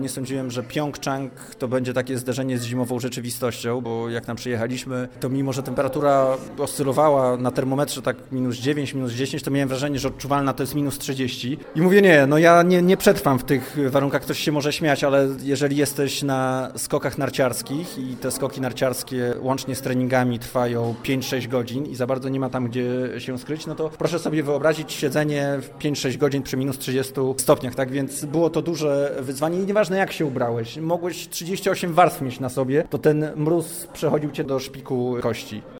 Nie sądziłem, że Pjongczang to będzie takie zderzenie z zimową rzeczywistością, bo jak tam przyjechaliśmy, to mimo, że temperatura oscylowała na termometrze tak -9, -10, to miałem wrażenie, że odczuwalna to jest -30. I mówię, ja nie przetrwam w tych warunkach, ktoś się może śmiać, ale jeżeli jesteś na skokach narciarskich i te skoki narciarskie łącznie z treningami trwają 5-6 godzin i za bardzo nie ma tam gdzie się skryć, no to proszę sobie wyobrazić siedzenie w 5-6 godzin przy -30 stopniach, tak więc było to duże wyzwanie i nieważne jak się ubrałeś, mogłeś 38 warstw mieć na sobie, to ten mróz przechodził cię do szpiku kości.